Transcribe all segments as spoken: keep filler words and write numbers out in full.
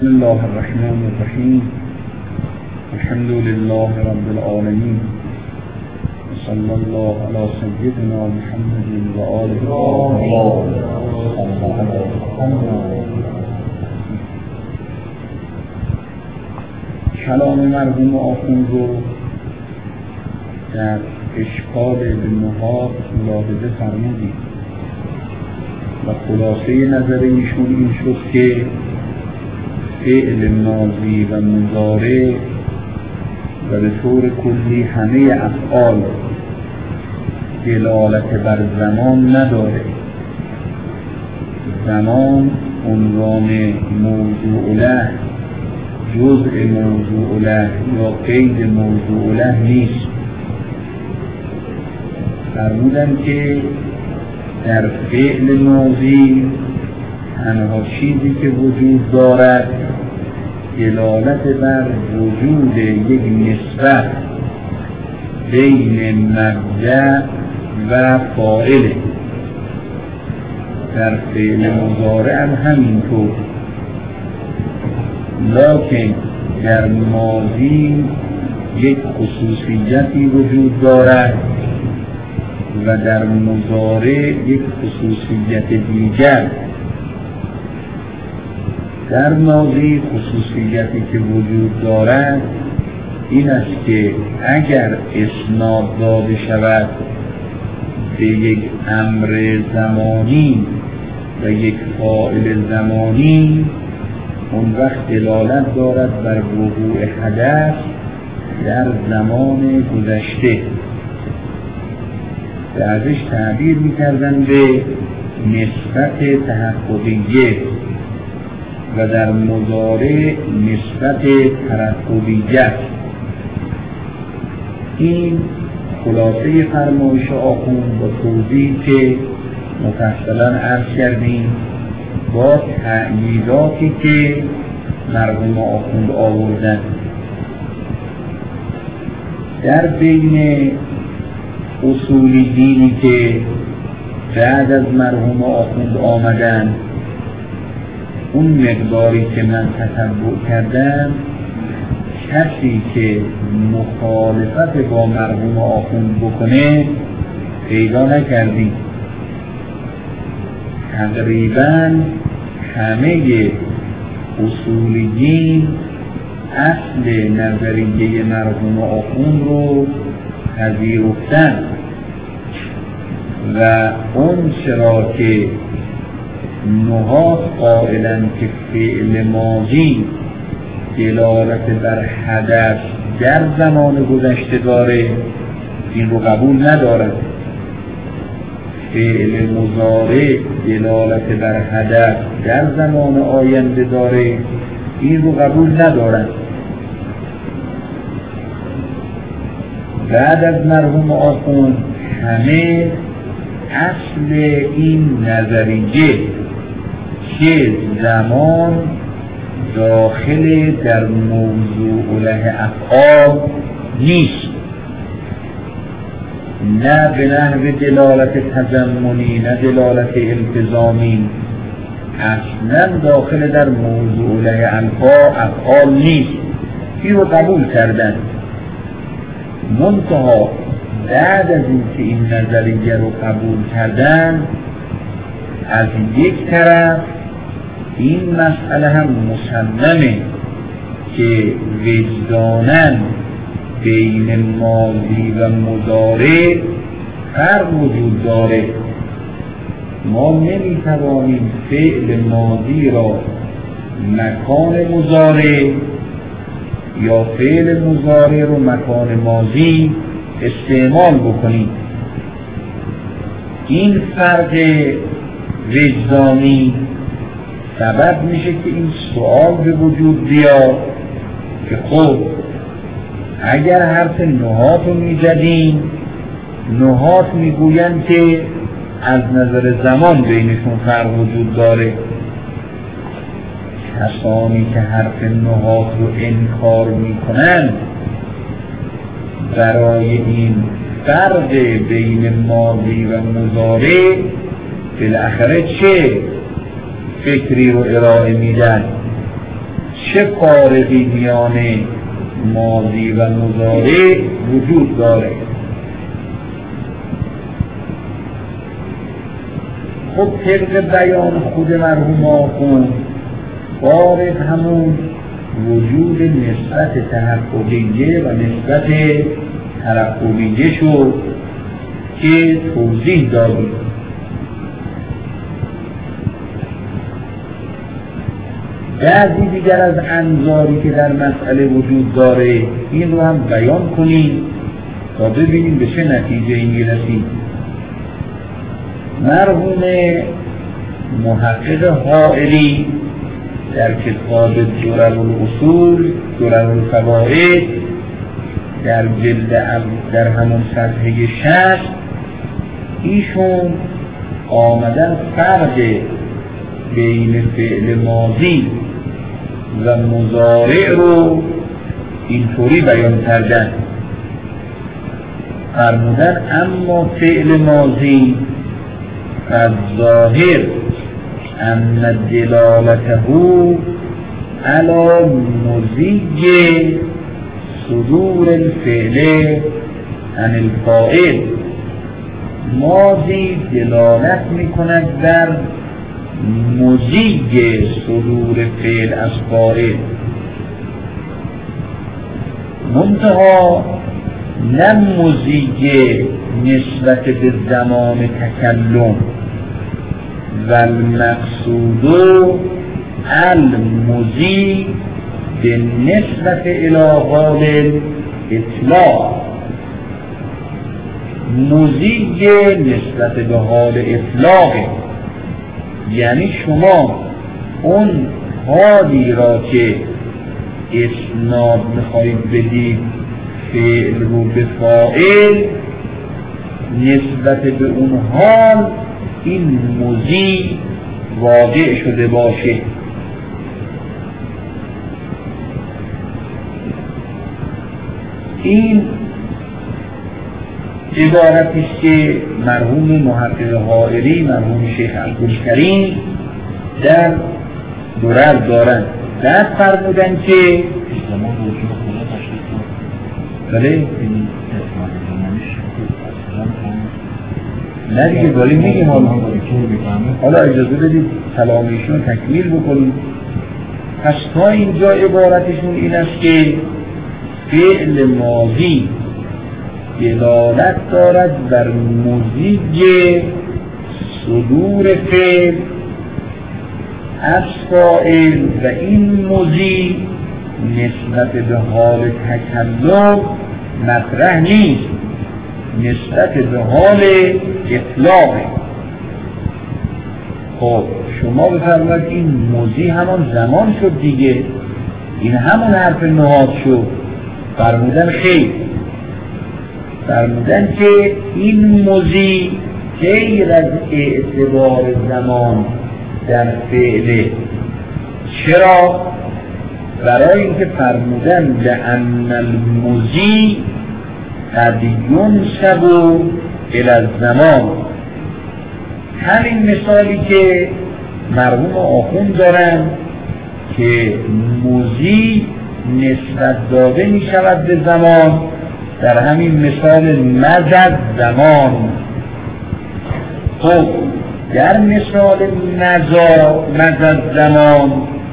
بسم الله الرحمن الرحیم. الحمد لله رب العالمین. صلی الله علی سیدنا محمد و آله کلام مرحوم آخوند رو در اشکال بالنهار ملاحظه فرمودیم و خلاصه نظر ایشون این شد که فعل ماضی و مضارع و به طور کلی همه افعال دلالت بر زمان نداره. زمان عنوان موضوع له، جزء موضوع له یا قید موضوع له نیست. فرمودن که در فعل ماضی تنها چیزی که وجود دارد دلالت بر وجود یک نسبت بین مبدأ و فاعل. در فعل مضارع هم همینطور، لکن در ماضی یک خصوصیتی وجود دارد و در مضارع یک خصوصیت دیگر. در ماضی خصوصیتی که وجود دارد این است که اگر اسناد داده شود به یک امر زمانی و یک فاعل زمانی، اون وقت دلالت دارد بر وقوع حدث در زمان گذشته. به ازش تعبیر می‌کردن به نسبت تحققیه و در مضارع نسبت ترقبیت. این خلاصه فرمایش آخوند با توضیحی که مفصلا عرض کردیم با تأییداتی که مرحوم آخوند آوردن. در بین اصولی دینی که بعد از مرحوم آخوند آمدن، اون مقداری که من تتبع کردم، کسی که مخالفت با مرحوم آخوند بکنه پیدا نکردیم. تقریبا همه اصولیین اصل نظریه مرحوم آخوند رو پذیرفتن و اون چرا که نهاد قائلن که فعل ماضی دلالت بر حدث در زمان گذشته داره، این رو قبول ندارد. فعل مضارع دلالت بر حدث در زمان آینده داره، این رو قبول ندارد. بعد از مرحوم آخوند همه اصل این نظریه که زمان داخل در موضوع له افعال نیست، نه به نحو دلالت تضمنی نه دلالت التزامی، اصلا داخل در موضوع له افعال نیست. این رو قبول کردن. منتها بعد از اینکه این نظریه رو قبول کردن، از یک طرف این مسئله هم مسلمه که وجداناً بین ماضی و مضارع فرق وجود داره. ما نمیتوانیم فعل ماضی را مکان مضارع یا فعل مضارع رو مکان ماضی استعمال بکنیم. این فرق وجدانی سبب میشه که این سوال به وجود بیاد که خب اگر حرف نهات رو میزدیم، نهات میگویند که از نظر زمان بینشون فرق وجود داره. کسانی که حرف نهات رو انکار میکنند برای این فرق بین ماضی و مضارع بالاخره چه فکری رو ارائه میدن؟ چه فارقی میان ماضی و مضارع وجود داره؟ خب طبق بیان خود مرحوم آخوند فارق همون وجود نسبت تحققیه و نسبت ترقبیه شد که توضیح دادیم. بعضی دیگر از انظاری که در مسئله وجود داره این رو هم بیان کنیم تا ببینیم به چه نتیجه این میرسیم. مرحوم محقق حائری در کتاب درر الاصول درر الفوائد در جلد در همون صفحه شصت ایشون آمدن فرق بین فعل ماضی و مضارع رو اینطوری بیان کردن. فرمودن اما فعل ماضی از ظاهر ان دلالته علی مزیج صدور الفعل عن الفاعل، ماضی دلالت میکند در مزیج صدور فعل از فاعل، منتها نه مزیج نسبت به زمان تکلم و المقصود المزیج به نسبت الى حال اطلاق، مزیج نسبت به حال اطلاق، یعنی شما اون حالی را که اسناد میخواهید بدید فعل رو به فاعل نسبت به اون حال این مزیج واقع شده باشه. این عبارتی است که مرحوم محقق حائری مرحوم شیخ عبدالکریم در درر دارند. بعد فرمودن که بله نه دیگه داریم میگیم حالا حالا اجازه بدید کلامیشون تکمیل بکنیم. پس تا اینجا عبارتشون این است که فعل ماضی دلالت دارد بر مزیج صدور فعل از فاعل و این مزیج نسبت به حال تکلم مطرح نیست، نسبت به حال اطلاق. خب شما بفرمایید این مزیج همان زمان شد دیگه، این همون حرف نهاد شد. فرمودن خیر، فرمودن که این مزیج غیر از اعتبار زمان در فعله. چرا؟ برای اینکه فرمودن لأن المزیج قد ینسب الی الزمان. همین مثالی که مرحوم آخوند دارن که مزیج نسبت داده می شود به زمان، در همین مثال مزد زمان. خب در مثال مزد زمان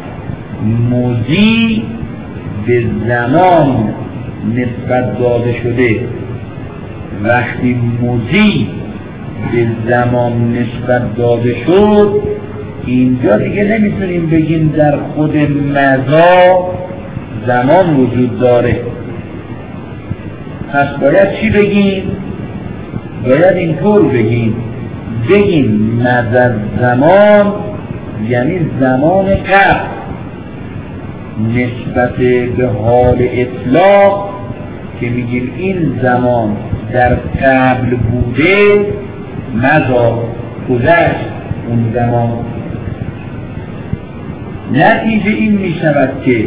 مزیج به زمان نسبت داده شده. وقتی مزیج به زمان نسبت داده شد اینجا دیگه نمیتونیم بگیم در خود مزا زمان وجود داره. پس باید چی بگیم؟ باید اینطور بگیم بگیم مزد زمان یعنی زمان قبل نسبت به حال اطلاق که میگیم این زمان در قبل بوده، مزا گذشت اون زمان. نتیجه این میشود که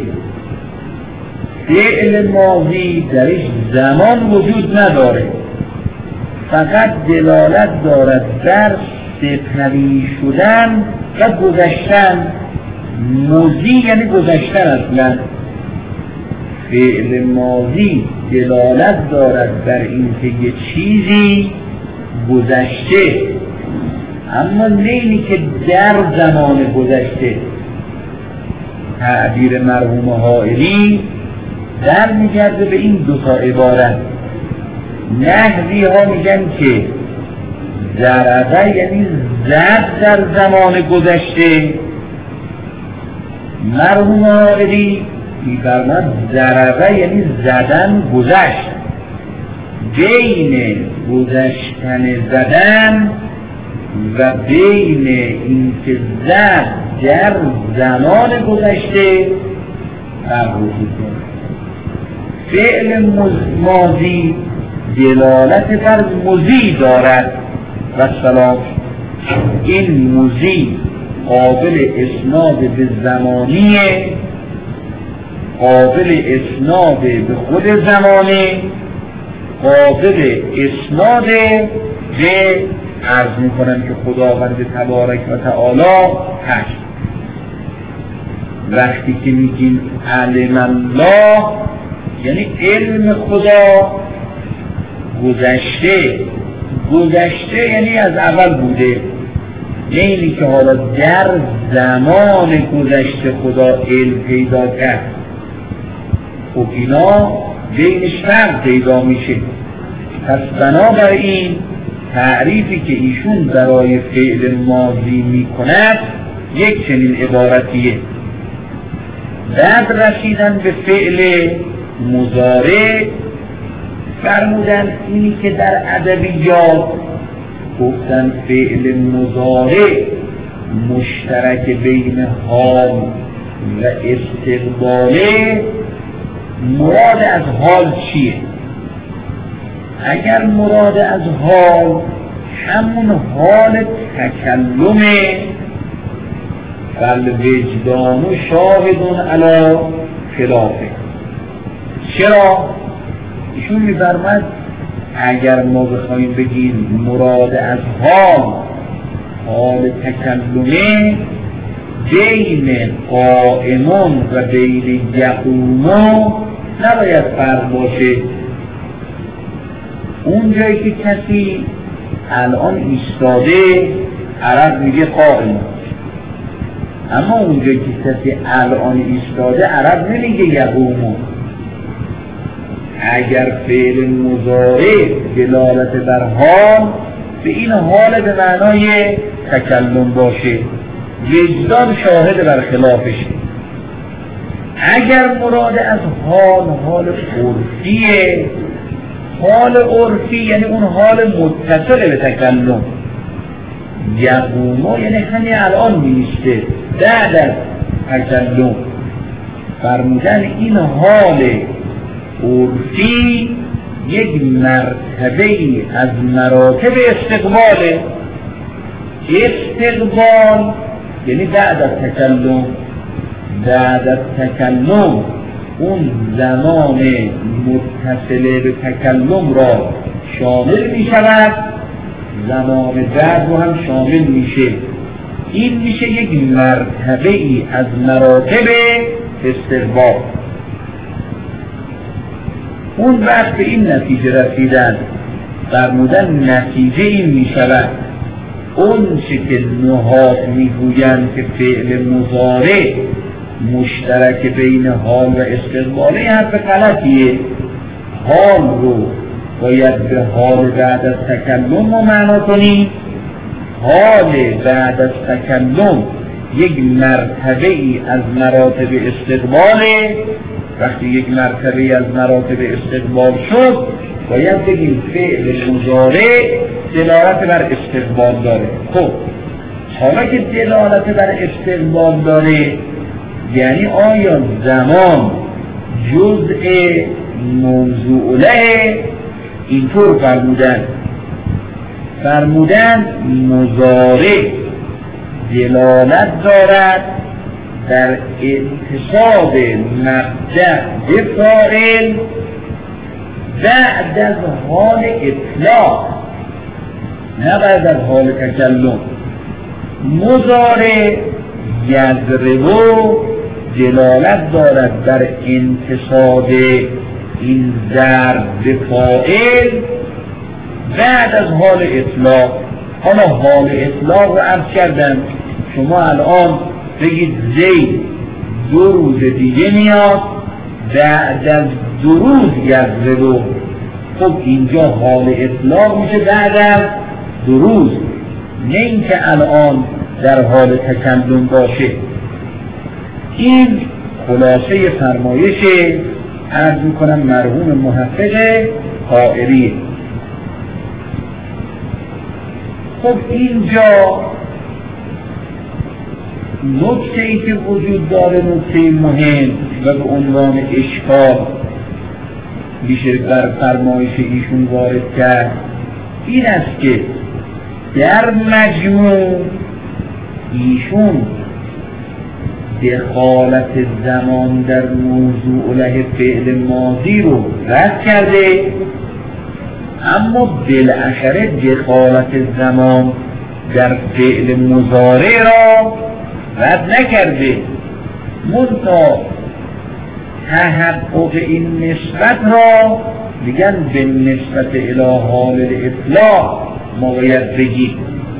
فعل ماضی درش زمان وجود نداره، فقط دلالت دارد بر سپری شدن و گذشتن مضی یعنی گذشتن. اصلا فعل ماضی دلالت دارد بر اینکه یه چیزی گذشته، اما نه اینی که در زمان گذشته. تعبیر مرحوم حائری در میگرده به این دو تا عبارت. نحوی ها میگن که ضربه یعنی زد در زمان گذشته، مرحوم حائری میفرماد ضربه یعنی زدن گذشت. بین گذشتن زدن و بین اینکه زد در زمان گذشته فرق وجود دارد. فعل ماضی دلالت بر مضی دارد و سلام. این مضی قابل اسناد به زمانیه، قابل اسناد به خود زمانه، قابل اسناد به عرض میکنم که خداوند تبارک و تعالی هست. وقتی که میگیم علم الله یعنی علم خدا گذشته. گذشته یعنی از اول بوده، نه اینی که حالا در زمان گذشته خدا علم پیدا کرد. خب اینا بینش فرق پیدا میشه. پس بنابراین تعریفی که ایشون برای فعل ماضی میکند یک چنین عبارتیه. بعد رسیدن به فعل مضارع فرمودن اینی که در ادبیات گفتن فعل مضارع مشترک بین حال و استقباله. مراد از حال چیه؟ اگر مراد از حال همون حال تکلمه، فالوجدان شاهد علی خلافه. چرا؟ ایشون می‌فرماید اگر ما بخوایم بگیم مراد از حال حال تکلمه، بین قائمون و بین یقومون نباید فرق باشه. اون جایی که کسی الان ایستاده عرب میگه قائم، اما اون جایی که کسی الان ایستاده عرب نمیگه یقومون. اگر فعل مضارع دلالت بر حال، به این حال به معنای تکلم باشه، وجدان شاهد بر خلافشه. اگر مراد از حال حال عرفیه، حال عرفی یعنی اون حال متصل به تکلم. یقوما یعنی همین الان میسته بعد از تکلم. فرمودن این حال عرفی یک مرتبه از مراتب استقباله. استقبال یعنی بعد از تکلم. بعد از تکلم اون زمان متصل به تکلم را شامل می شود، زمان بعد رو هم شامل میشه. این میشه یک مرتبه ای از مراتب استقبال. اون وقت به این نتیجه رسیدن فرمودن نتیجه این می شود اون چه که نحات میگویند که فعل مضارع مشترک بین حال و استقباله حرف غلطیه. حال رو باید به حال بعد از تکلم ما معنا کنیم. حال بعد از تکلم یک مرتبه ای از مراتب استقباله. وقتی یک مرتبه از مراتب استقبال شد باید بگیم فعل مضارع دلالت بر استقبال داره. خب حالا که دلالت بر استقبال داره یعنی آیا زمان جزء موضوع له؟ اینطور فرمودن فرمودن مضارع دلالت دارد در انتصاب مبدأ به فاعل بعد از حال اطلاق، نه بعد از حال تکلم. مضارع یضربو دلالت دارد بر انتصاب این ضرب به فاعل بعد از حال اطلاق. حالا حال اطلاق رو عرض کردم، شما الان بگید زید دو روز دیگه میاد، بعد از دو روز یضربو، خب اینجا حال اطلاق میشه بعد از دو روز، نه اینکه الان در حال تکلم باشه. این خلاصه فرمایش عرض میکنم مرحوم محقق حائری. خب اینجا نکته ای که وجود داره، نکته مهم و به عنوان اشکال میشه بر فرمایش ایشون وارد کرد، این است که در مجموع ایشون دخالت زمان در موضوع له فعل ماضی رو رد کرده، اما بالاخره دخالت زمان در فعل مضارع را رد نکرده، منتها تحقق این نسبت را میگن به نسبت الی حال الاطلاق ما باید بگیم.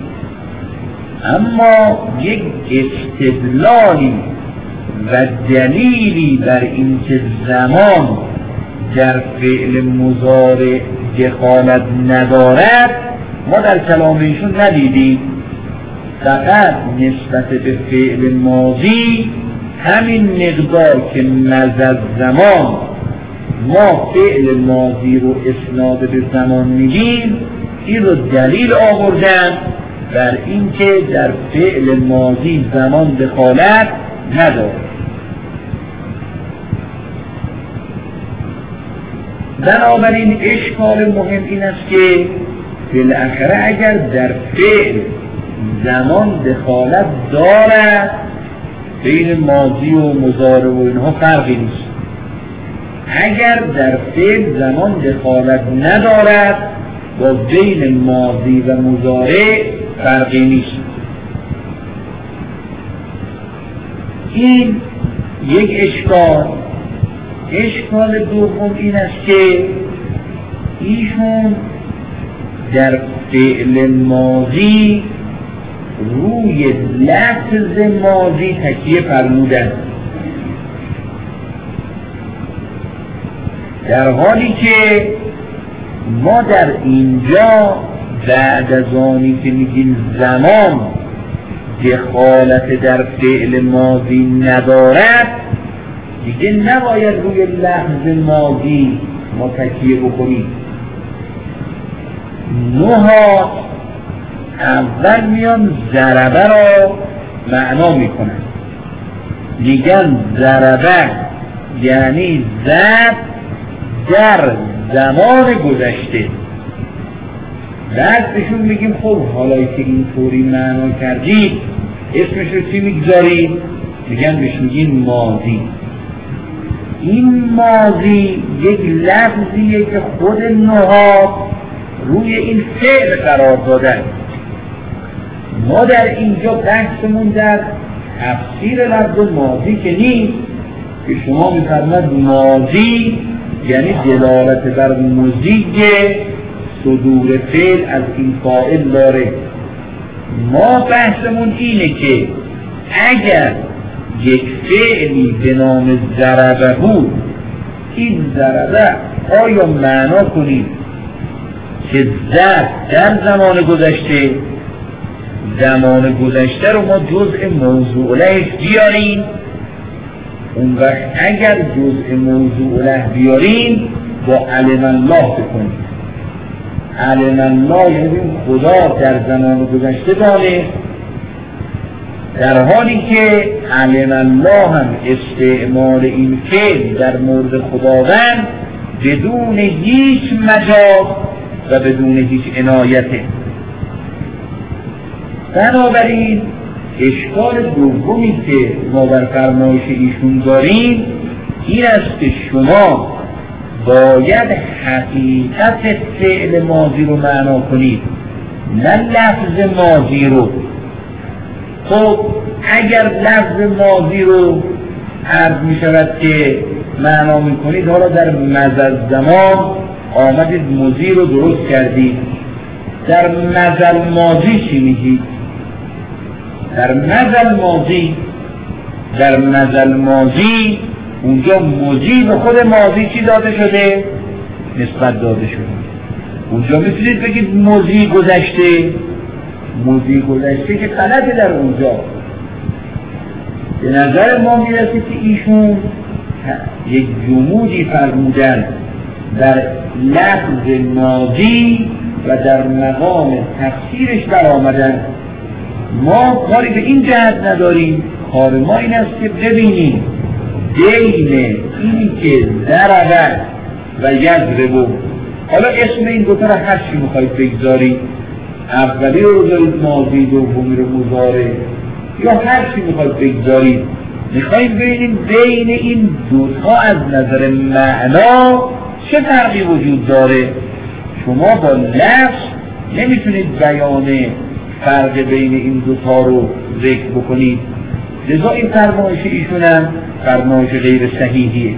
اما یک استدلالی و دلیلی بر اینکه زمان در فعل مضارع دخالت ندارد ما در کلام ایشون ندیدیم، فقط نسبت به فعل ماضی همین مقدار که نزد زمان ما فعل ماضی رو اسناد به زمان میگیم، این رو دلیل آوردن بر اینکه در فعل ماضی زمان دخالت نداره. بنابراین اشکال مهم این است که بالاخره اگر در فعل زمان دخالت دارد بین ماضی و مضارع و اینها فرقی نیست، اگر در فعل زمان دخالت ندارد با بین ماضی و مضارع فرقی نیست. این یک اشکال. اشکال دوم این است که ایشون در فعل ماضی روی لفظ ماضی تکیه فرمودند، در حالی که ما در اینجا بعد از آنی که میگیم زمان دخالت در فعل ماضی ندارد دیگه نباید روی لفظ ماضی ما تکیه بکنیم. نحات اول میان ضربه را معنا میکنن، میگن ضربه یعنی ضرب در زمان گذشته. بعد بهشون میگیم خب حالا که اینطوری معنا کردید اسمش رو چی میگذارید؟ میگن بهش میگیم ماضی. این ماضی یک لفظیه که خود نحات روی این فعل قرار دادن. ما در اینجا بحثمون در تفسیر لفظ ماضی که نیست، که شما میفرماد ماضی یعنی دلالت بر مزیج صدور فعل از این فاعل داره. ما بحثمون اینه که اگر یک فعلی به نام ضربه بود، این ضربه آیا معنا کنید که ضرب در زمان گذشته، زمان گذشته رو ما جزء موضوع له بیاریم، اون وقت اگر جزء موضوع له بیاریم با علم الله بکنیم. علم الله یعنی خدا در زمان گذشته دانه، در حالی که علم الله هم استعمال این فعل در مورد خداوند بدون هیچ مجاز و بدون هیچ عنایته. بنابراین اشکال دومی که ما بر فرمایش ایشون داریم این است که شما باید حقیقت فعل ماضی رو معنا کنید، نه لفظ ماضی رو. خب اگر لفظ ماضی رو عرض می شود که معنا می کنید، حالا در مضی زمان آمدید مضی رو درست کردید، در مضی ماضی چی میگید؟ در مضی ماضی در مضی ماضی اونجا مضی به خود ماضی چی داده شده؟ نسبت داده شده. اونجا میتونید بگید مضی گذشته، مضی گذشته که غلطه در اونجا. به نظر ما میرسه که ایشون یک جمودی فرمودن در لفظ ماضی و در مقام تفسیرش برآمدن. ما کاری به این جهت نداریم، کار ما این است که ببینیم بین اینی که ضربه و یضرب، حالا اسم این دوتا را هر چی میخواید بگذارید، اولی رو بذارید ماضی، دومی رو مضارع، یا هر چی میخواید بگذارید، میخوایم ببینیم بین این دوتا از نظر معنا چه فرقی وجود داره. شما با لفظ نمیتونید بیان فرق بین این دوتا رو ذکر بکنید، لذا این فرمایش ایشون هم فرمایش غیر صحیحیه.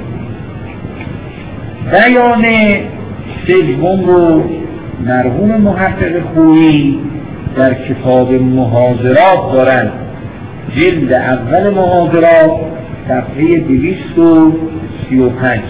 بیان سوم رو مرحوم محقق خویی در کتاب محاضرات دارند، جلد اول محاضرات صفحه دویست و سی و پنج.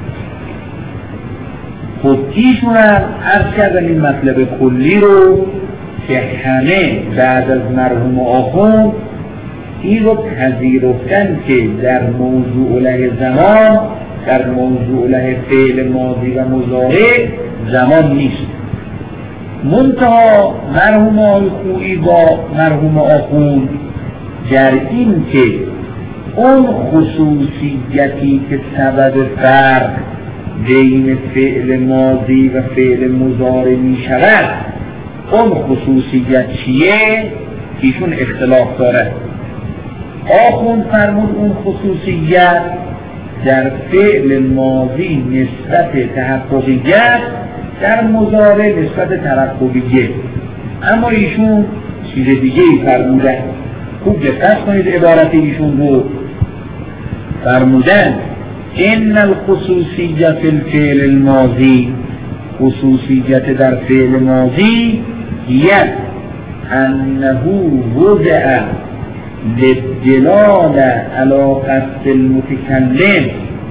خب ایشون هم عرض کردن این مطلب کلی رو که همه بعد از مرحوم آخوند این رو پذیرفتن که در موضوع له زمان، در موضوع له فعل ماضی و مضارع زمان نیست. منتها مرحوم آقای خویی با مرحوم آخوند در این که اون خصوصیتی که سبب فرق بین فعل ماضی و فعل مضارع می شود، اون خصوصیت چیه؟ ایشون اختلاف داره. آخوند فرمود اون خصوصیت در فعل ماضی نسبت تحققیت، در مضارع نسبت ترقبیه. اما ایشون چیز دیگه ای فرمودن. خوب دقت کنید عبارت ایشون رو. فرمودن ان الخصوصیت فی الفعل الماضی، خصوصیت در فعل ماضی یک انه وضع للدلال علی قصد المتکلم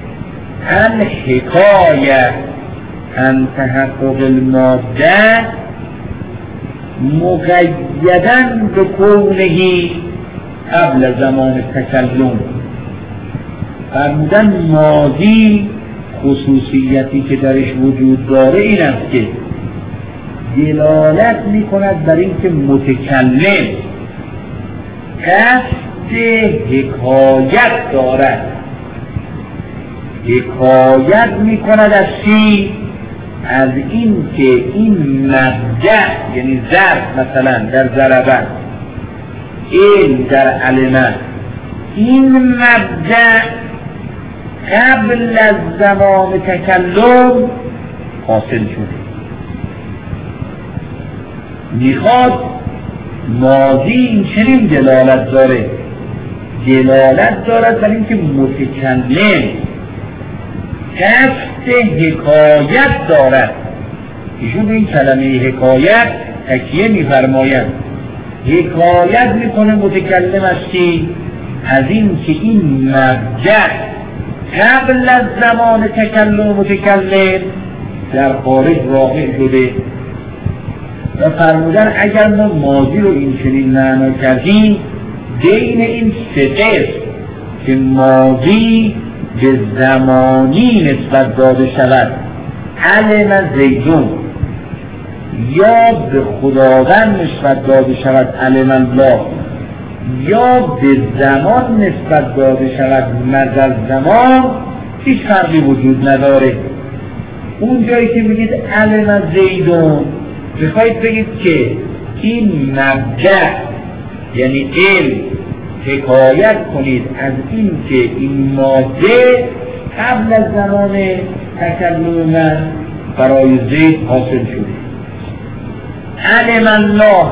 الحکایه عن تحقق الماده مقیدا بکونه قبل زمان تکلم. فرمودن ماضی خصوصیتی که درش وجود داره این است که دلالت می کند بر اینکه متکلم قصد حکایت دارد. حکایت می کند از چی؟ از این که این مبدأ، یعنی ضرب مثلا در ضربه، این در علمه، این مبدأ قبل از زمان تکلم حاصل شده. میخواد ماضی این چنین دلالت داره، دلالت دارد بر اینکه متکلم قصد حکایت دارد. ایشون به این کلمه حکایت تکیه میفرماید. حکایت میکنه متکلم از چی؟ از این که این مبدأ قبل از زمان تکلم متکلم در خارج واقع شده. و فرمودن اگر ما ماضی رو این چنین معنا کردیم، بین این سه قسم که ماضی به زمانی نسبت داده شود، علم زیدون، یا به خداوند نسبت داده شود علم الله، یا به زمان نسبت داده شود مضی زمان، هیچ فرقی وجود نداره. اون جایی که میگید علم زیدون، بخواید بگید که این مبدأ یعنی علم حکایت کنید از این که این ماده قبل از زمان تکلم من برای زید حاصل شده. علم الله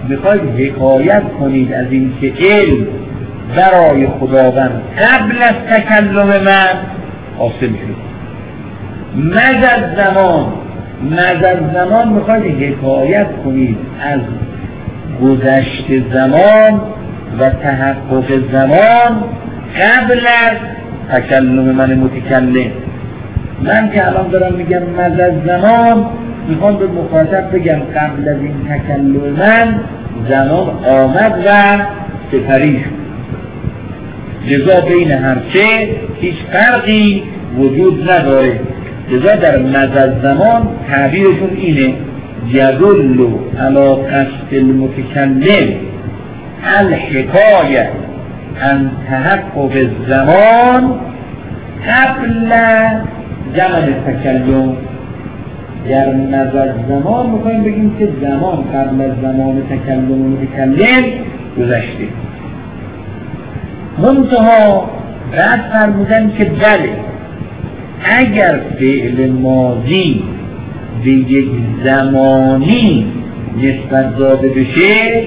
میخواید حکایت کنید از این که علم برای خداوند قبل از تکلم من حاصل شد. مدد زمان مدد زمان میخواید حکایت کنید از گذشت زمان و تحقق زمان قبل از تکلم من متکلم. من که الان دارم میگم مدد زمان، میخوام به مخاطب بگم قبل از این تکلم من زمان آمد و سپری شد. لذا بین هر سه هیچ فرقی وجود نداره. لذا در مدد زمان تعبیرشون اینه: یدل علی قصد المتکلم الحکایه عن تحقق الزمان قبل زمان تکلم. در مدد زمان میخوایم بگیم که زمان قبل از زمان تکلم و متکلم گذشته. منتها بعد فرمودن که بله، اگر فعل ماضی به یک زمانی نسبت داده بشه،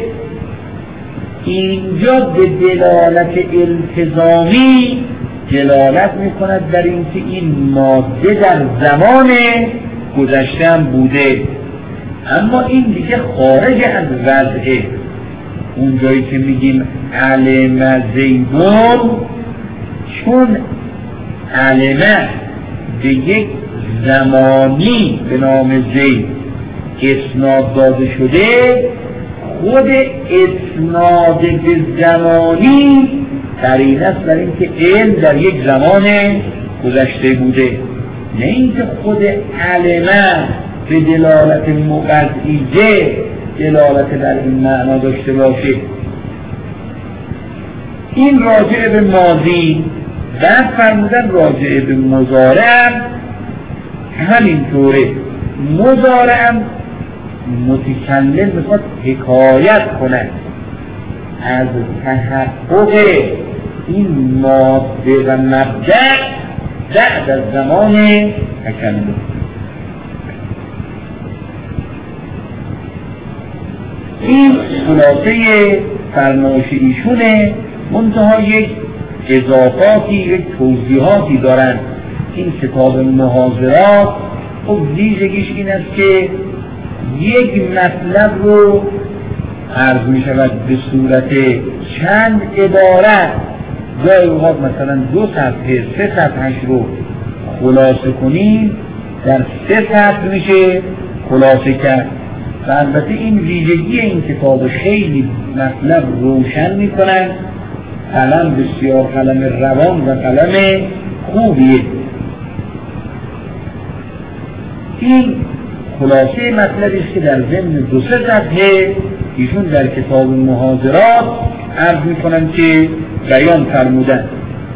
اینجا به دلالت التزامی دلالت میکند بر اینکه این ماده در زمان گذشته هم بوده، اما این دیگه خارج از وضعه. اون جایی که میگیم علم زیدون، چون علمه به یک زمانی به نام زید اسناد داده شده، خود اسناد به زمانی قرینه است بر اینکه علم در یک زمان گذشته بوده، نه اینکه خود علمه به دلالت مقضیه دلالت بر این معنا داشته باشه. این راجع به ماضی. بعد فرمودن راجع به مضارع همینطوره. مضارع متکلم میخواد حکایت کنه از تحقق این ماده و مبدأ بعد از زمان تکلم. این خلاصه فرمایش ایشونه، منتها یک اضافاتی، یک توضیحاتی دارن. این کتاب محاضرات خب ویژگیش این است که یک مطلب رو عرض می شود به صورت چند عبارت، گاهی اوقات مثلا دو صفحه سه صفحهش رو خلاصه کنیم، در سه صفحه میشه خلاصه کرد. و البته این ویژگی این کتاب خیلی مطلب روشن میکنن. قلم بسیار قلم روان و قلم خوبیه. این خلاصه مطلبی است که در ضمن دو سه صفحه ایشون در کتاب محاضرات عرض میکنن که بیان فرمودن.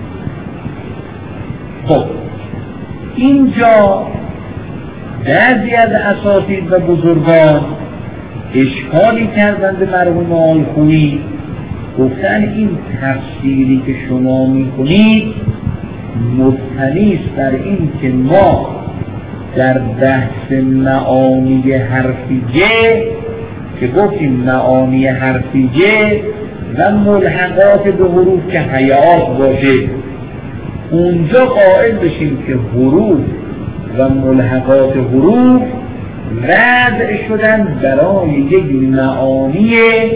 خب اینجا بعضی از اساتید و بزرگان اشکالی کردن به مرحوم آقای خویی، گفتن این تفسیری که شما میکنید مبتنی است بر این که ما در بحث معانی حرفیه که گفتیم معانی حرفیه و ملحقات به حروف که حیات باشه، اونجا قائل بشیم که حروف و ملحقات حروف وضع شدن برای یک معانی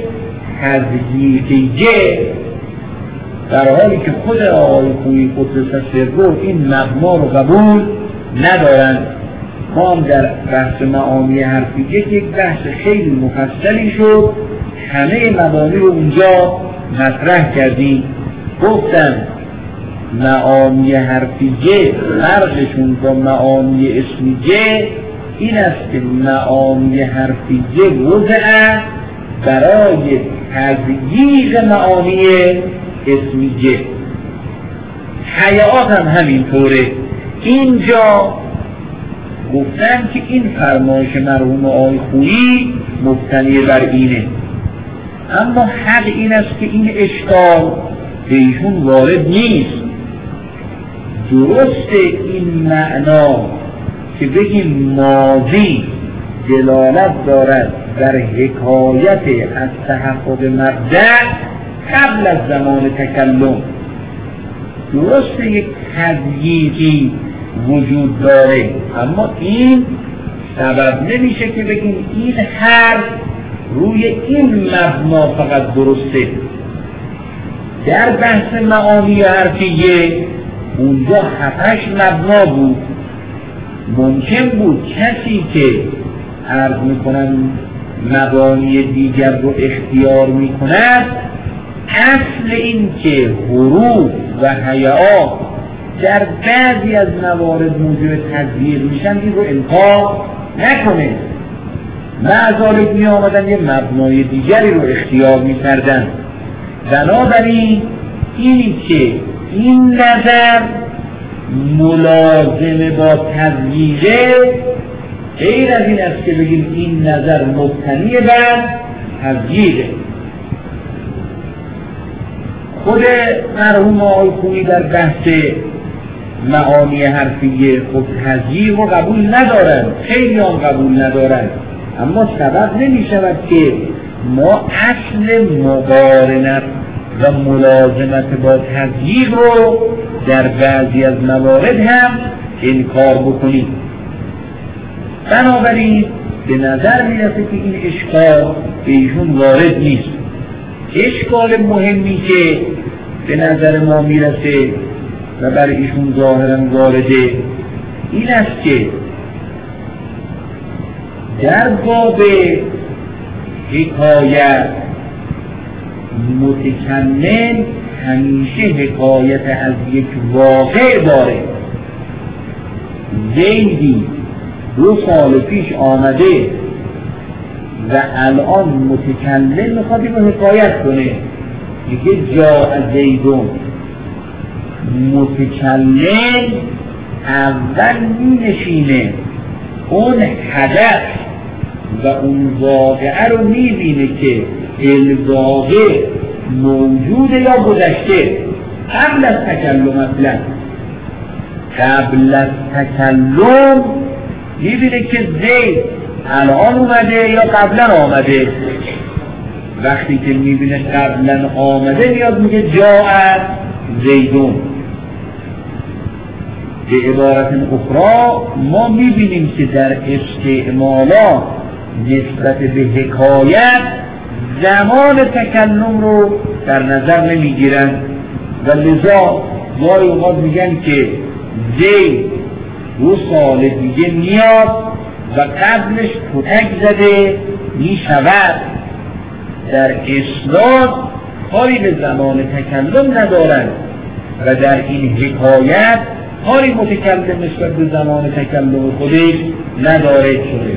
حقیقیه، در حالی که خود آقای خویی قدس سره این مبنا رو قبول ندارن. ما هم در بحث معانی حرفیه یک بحث خیلی مفصلی شد، همه مبانی رو اونجا مطرح کردیم. گفتم معانی حرفیه فرقشون با معانی اسمیه این است که معانی حرفیه وضع برای تضییق معانی اسمیه. حیات هم همینطوره. اینجا گفتن که این فرمایش مرحوم آقای خویی مبتنی بر اینه، اما حق این است که این اشکال به ایشون وارد نیست. درسته این معنا که بگیم ماضی دلالت دارد در حکایت از تحقق مبدأ قبل از زمان تکلم. درسته یک تضییقی وجود داره، اما این سبب نمیشه که بگیم این حرف روی این مبنا فقط درسته. در بحث معانی حرفیه اونجا هفتش مبنا بود. ممکن بود کسی که عرض میکنن مبانی دیگر رو اختیار میکند، اصل این که حروف و هیئات در بعضی از موارد موجب تضییق میشن این رو انکار نکنه. معذالک می آمدن یه مبنای دیگری رو اختیار میکردن. بنابراین اینی که این نظر ملازمه با تضییقه، غیر از این است که بگیم این نظر مبتنی بر تضییقه. خود مرحوم آقای خویی در بحث معانی حرفیه خب تضییق رو قبول ندارن، خیلی هم قبول ندارن، اما سبب نمی شود که ما اصل مقارنت و ملازمت با تضییق رو در بعضی از موارد هم انکار بکنیم. بنابراین به نظر میرسه که این اشکال به ایشون وارد نیست. اشکال مهمی که به نظر ما میرسه و برای ایشون ظاهرا وارده این است که در باب حکایت متکلم همیشه حکایت از یک واقع داره. زیدی دو سال پیش آمده و الان متکلم میخواد اینو حکایت کنه، میگه جا از زیدون. متکلم اول می نشینه اون حدث و اون واقعه رو می بینه که الواقع موجوده یا گذشته قبل از تکلم. اصلا قبل از تکلم می بینه که زید الان اومده یا قبلا آمده. وقتی که می بینه قبلا آمده میاد میگه جا از زیدون. به عبارت اخرى ما میبینیم که در استعمالات نسبت به حکایت زمان تکلم رو در نظر نمیگیرن و لذا گاهی اوقات میگن که زید دو سال دیگه میاد و قبلش کتک زده میشود. در اسناد کاری به زمان تکلم ندارن و در این حکایت کاری متکلم نسبت به زمان تکلم خودش نداره. شده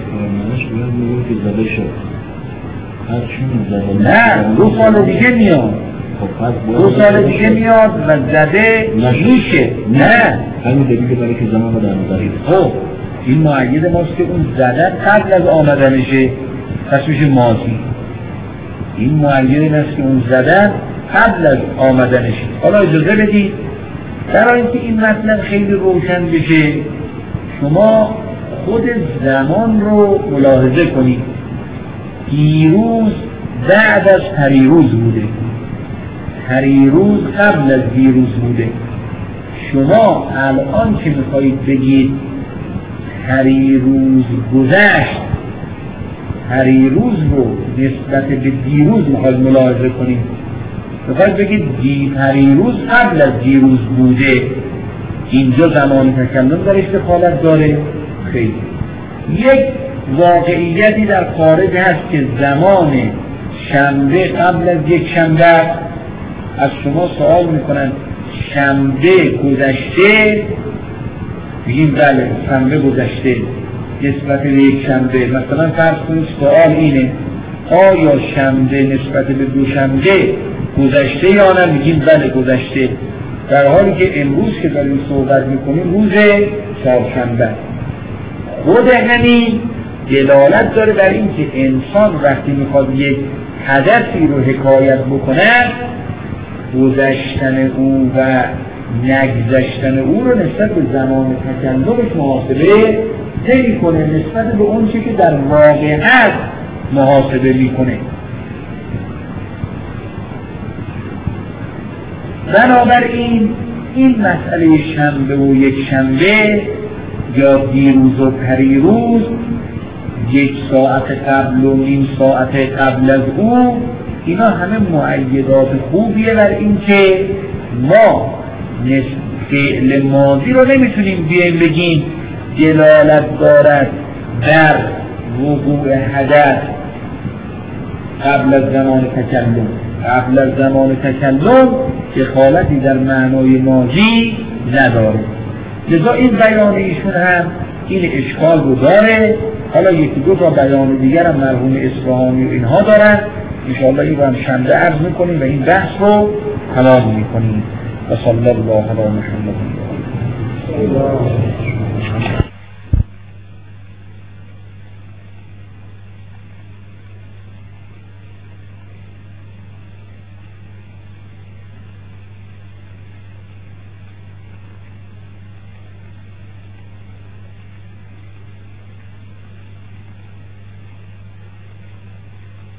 نه دو سال دیگه میاد، دو سال دیگه میاد و زده میشه. نه همین دلیل که برای که زمان رو در نظر. خب این مؤید ماست که اون زده قبل از آمدنشه، پس میشه ماضی. این مؤید ماست که اون زده قبل از آمدنشه. حالا اجازه بدید برای اینکه این مطلب خیلی روشن بشه شما خود زمان رو ملاحظه کنید. دیروز بعد از پریروز بوده، پریروز قبل از دیروز بوده. شما الان که میخواهید بگید پریروز گذشت، پریروز رو نسبت به دیروز میخواهید ملاحظه کنید. میخواهید بگید دی پریروز قبل از دیروز بوده. اینجا زمان تکلم درش دخالت داره؟ خیلی. یک واقعیتی در خارج هست که زمان شنبه قبل از یک شنبه. از شما سوال میکنن شنبه گذشته، بگیم بله شنبه گذشته نسبت به یک شنبه. مثلا فرض کنید سوال اینه آیا شنبه نسبت به دوشنبه گذشته یا نه؟ میگیم بله گذشته، در حالی که امروز که داریم صحبت میکنیم روز چهارشنبه. خود همین دلالت داره بر این که انسان وقتی میخواد یک حدثی رو حکایت بکنه گذشتن او و نگذشتن او رو نسبت به زمان تکلمش محاسبه نمی کنه، نسبت به اون چی که در واقع هست محاسبه میکنه. بنابراین این مسئله شنبه و یک شنبه یا دیروز و پریروز یک ساعت قبل و نیم ساعت قبل از او، اینا همه مؤیدات خوبیه بر این که ما فعل ماضی رو نمیتونیم بیایم بگیم دلالت دارد در وقوع حدث قبل از زمان تکلم. قبل از زمان تکلم دخالتی در معنای ماضی نداره. لذا این بیان ایشون هم این اشکال رو داره. حالا یکی دو تا بیان دیگر هم مرحوم اصفهانی و اینها دارن، انشاءالله این رو هم شنبه عرض میکنیم و این بحث رو تمام میکنیم. و صلی الله علی محمد.